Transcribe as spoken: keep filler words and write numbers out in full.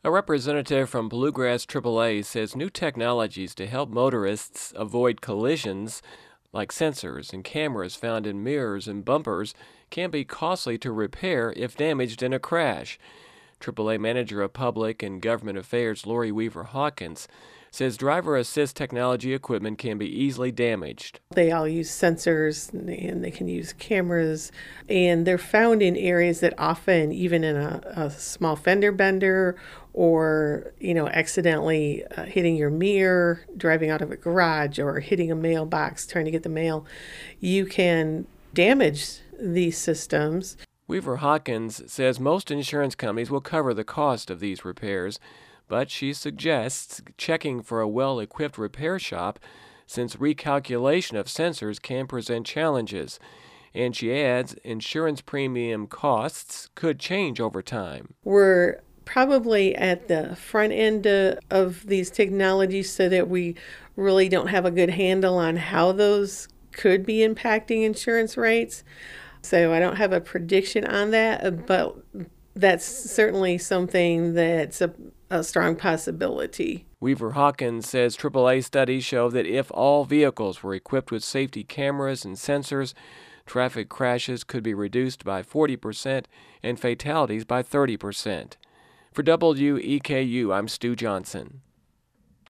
A representative from Bluegrass triple A says new technologies to help motorists avoid collisions, like sensors and cameras found in mirrors and bumpers, can be costly to repair if damaged in a crash. triple A Manager of Public and Government Affairs Lori Weaver Hawkins says driver assist technology equipment can be easily damaged. They all use sensors and they can use cameras, and they're found in areas that often, even in a, a small fender bender or, you know, accidentally uh, hitting your mirror, driving out of a garage, or hitting a mailbox trying to get the mail, you can damage these systems. Weaver Hawkins says most insurance companies will cover the cost of these repairs, but she suggests checking for a well-equipped repair shop since recalculation of sensors can present challenges. And she adds insurance premium costs could change over time. We're probably at the front end uh, of these technologies so that we really don't have a good handle on how those could be impacting insurance rates. So I don't have a prediction on that, but that's certainly something that's a, a strong possibility. Weaver Hawkins says triple A studies show that if all vehicles were equipped with safety cameras and sensors, traffic crashes could be reduced by forty percent and fatalities by thirty percent. For W E K U, I'm Stu Johnson.